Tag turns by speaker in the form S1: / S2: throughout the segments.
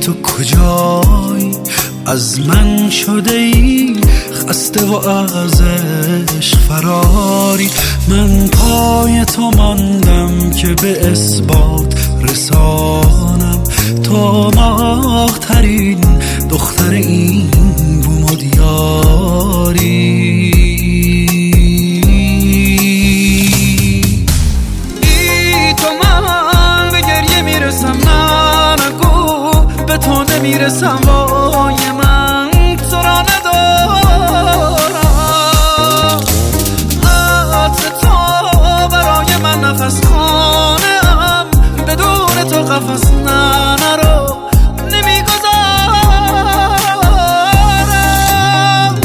S1: تو کجایی؟ از من شده ای خسته و از عشق فراری. من پای تو ماندم که به اثبات رسانم تو ماه‌ترین دختر این بوم و دیاری. میرسم وای من تو را ندارم، عطر تو برای من نفس خانم، بدون تو قفس نرو نمیگذارم.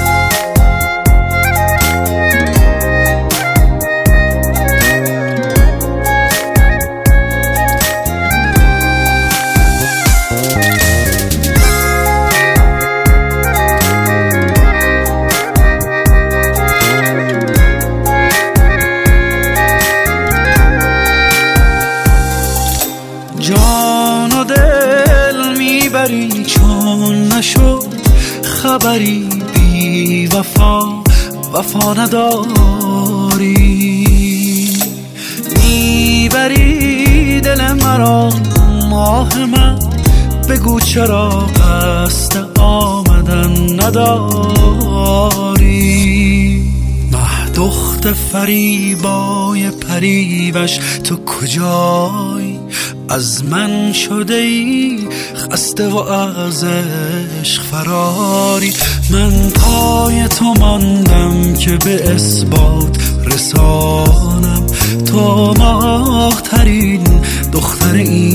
S1: جان و دل میبری چون نشد خبری، بی وفا نداری. میبری دل مرا ماه من، بگو چرا قصد آمدن نداری. دخت فریبای پریوش تو کجایی؟ از من شده ای خسته و از عشق فراری. من پای تو ماندم که به اثبات رسانم تو ماه‌ترین دختر این